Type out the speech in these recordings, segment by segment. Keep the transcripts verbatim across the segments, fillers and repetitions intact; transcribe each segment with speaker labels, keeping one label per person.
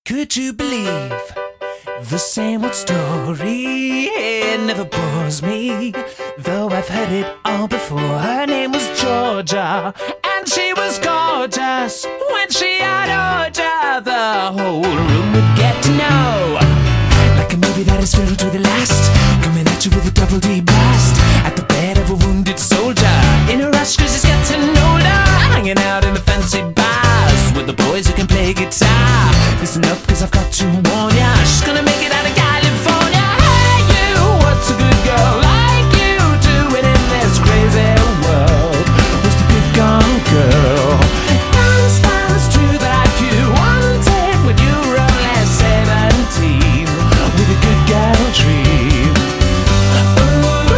Speaker 1: Could you believe the same old story? It never bores me, though I've heard it all before. Her name was Georgia, and she was gorgeous. When she had order, the whole room would get to know. Like a movie that is filled to the last, coming at you with a double D blast. At the bed of a wounded soldier, in a rush cause he's getting older. Hanging out in the fancy bars with the boys who can play guitar. Listen up cause I've got to warn ya, she's gonna make it out of California. Hey you, what's a good girl like you doing in this crazy world? What's the good gone girl? It sounds true that you wanted when you were only seventeen, with a good girl dream. Ooh,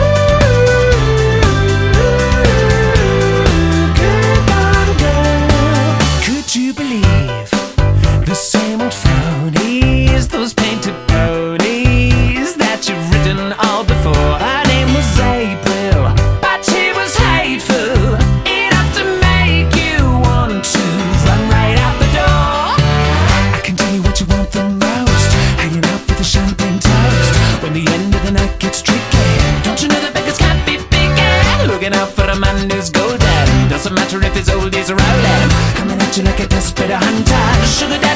Speaker 1: good gone girl. Could you believe the same old phonies, those painted ponies that you've written all before? Her name was April, but she was hateful enough to make you want to run right out the door. I can tell you what you want the most, hanging out with a champagne toast. When the end of the night gets tricky, don't you know that beggars can't be picky? Looking out for a man who's golden, doesn't matter if his oldies are rolling, coming at you like a desperate hunter. Sugar